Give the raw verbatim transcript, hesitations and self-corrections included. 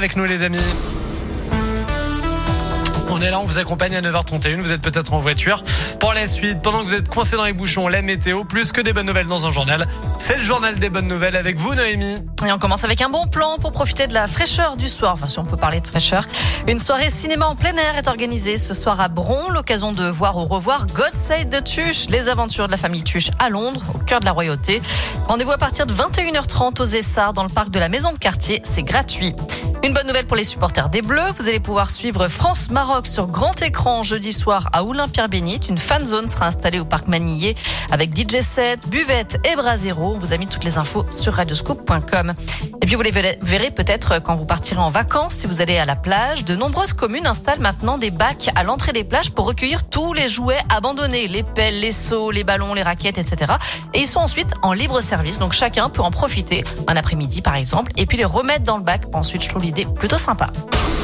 avec nous les amis. On est là, on vous accompagne à neuf heures trente et une. Vous êtes peut-être en voiture. Pour la suite, pendant que vous êtes coincé dans les bouchons, la météo, plus que des bonnes nouvelles dans un journal. C'est le journal des bonnes nouvelles avec vous, Noémie. Et on commence avec un bon plan pour profiter de la fraîcheur du soir. Enfin, si on peut parler de fraîcheur. Une soirée cinéma en plein air est organisée ce soir à Bron. L'occasion de voir au revoir God Save the Tuche, les aventures de la famille Tuche à Londres, au cœur de la royauté. Rendez-vous à partir de vingt et une heures trente aux Essarts, dans le parc de la Maison de Quartier. C'est gratuit. Une bonne nouvelle pour les supporters des Bleus. Vous allez pouvoir suivre France-Maroc sur grand écran jeudi soir à Oulin-Pierre-Bénite. Une fan zone sera installée au parc Manillier avec D J set, buvette et brasero. On vous a mis toutes les infos sur radioscoop point com. Et puis vous les verrez peut-être quand vous partirez en vacances. Si vous allez à la plage, de nombreuses communes installent maintenant des bacs à l'entrée des plages pour recueillir tous les jouets abandonnés. Les pelles, les seaux, les ballons, les raquettes, et cetera. Et ils sont ensuite en libre service. Donc chacun peut en profiter un après-midi par exemple et puis les remettre dans le bac. Ensuite, je trouve l'idée plutôt sympa.